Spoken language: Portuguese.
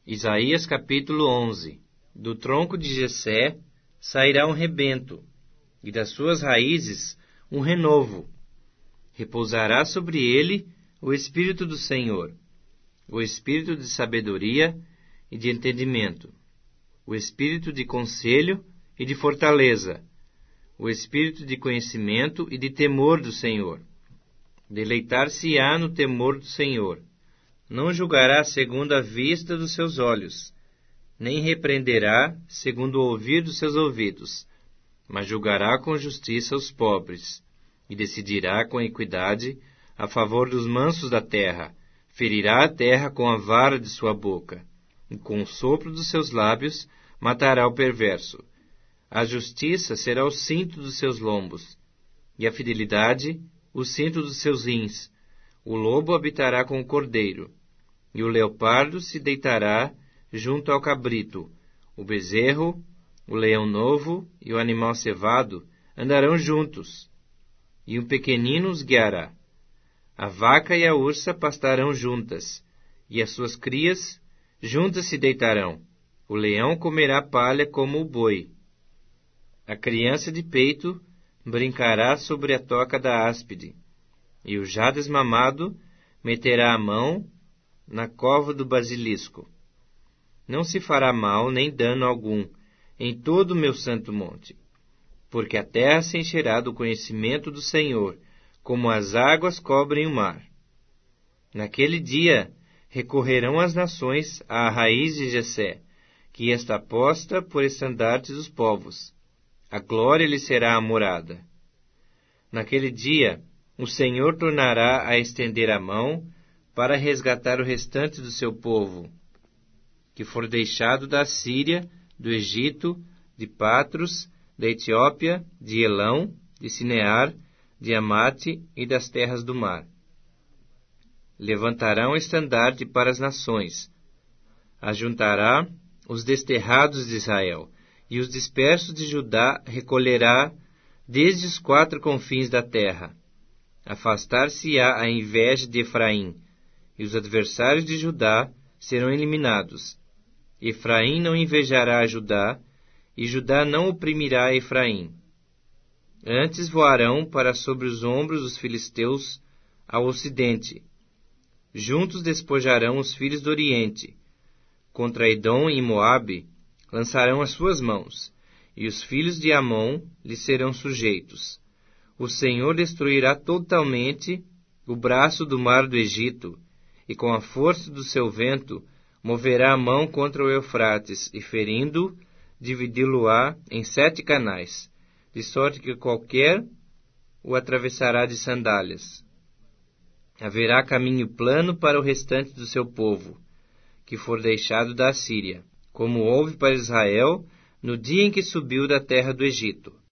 Isaías capítulo 11. Do tronco de Jessé sairá um rebento, e das suas raízes um renovo. Repousará sobre ele o Espírito do Senhor, o Espírito de sabedoria e de entendimento, o Espírito de conselho e de fortaleza, o Espírito de conhecimento e de temor do Senhor. Deleitar-se-á no temor do Senhor. Não julgará segundo a vista dos seus olhos, nem repreenderá segundo o ouvir dos seus ouvidos, mas julgará com justiça os pobres, e decidirá com equidade a favor dos mansos da terra, ferirá a terra com a vara de sua boca, e com o sopro dos seus lábios matará o perverso. A justiça será o cinto dos seus lombos, e a fidelidade o cinto dos seus rins. O lobo habitará com o cordeiro, e o leopardo se deitará junto ao cabrito. O bezerro, o leão novo e o animal cevado andarão juntos, e um pequenino os guiará. A vaca e a ursa pastarão juntas, e as suas crias juntas se deitarão. O leão comerá palha como o boi. A criança de peito brincará sobre a toca da áspide, e o já desmamado meterá a mão na cova do basilisco. Não se fará mal nem dano algum em todo o meu santo monte, porque a terra se encherá do conhecimento do Senhor, como as águas cobrem o mar. Naquele dia recorrerão as nações à raiz de Jessé, que está posta por estandarte dos povos. A glória lhe será a morada. Naquele dia, o Senhor tornará a estender a mão para resgatar o restante do seu povo, que for deixado da Síria, do Egito, de Patros, da Etiópia, de Elão, de Sinear, de Amate e das terras do mar. Levantará um estandarte para as nações, ajuntará os desterrados de Israel, e os dispersos de Judá recolherá desde os quatro confins da terra. Afastar-se-á a inveja de Efraim, e os adversários de Judá serão eliminados. Efraim não invejará a Judá, e Judá não oprimirá Efraim. Antes voarão para sobre os ombros dos filisteus ao ocidente. Juntos despojarão os filhos do oriente. Contra Edom e Moabe lançarão as suas mãos, e os filhos de Amon lhes serão sujeitos. O Senhor destruirá totalmente o braço do mar do Egito, e com a força do seu vento moverá a mão contra o Eufrates, e ferindo, dividi-lo-á em 7 canais, de sorte que qualquer o atravessará de sandálias. Haverá caminho plano para o restante do seu povo, que for deixado da Assíria, como houve para Israel no dia em que subiu da terra do Egito.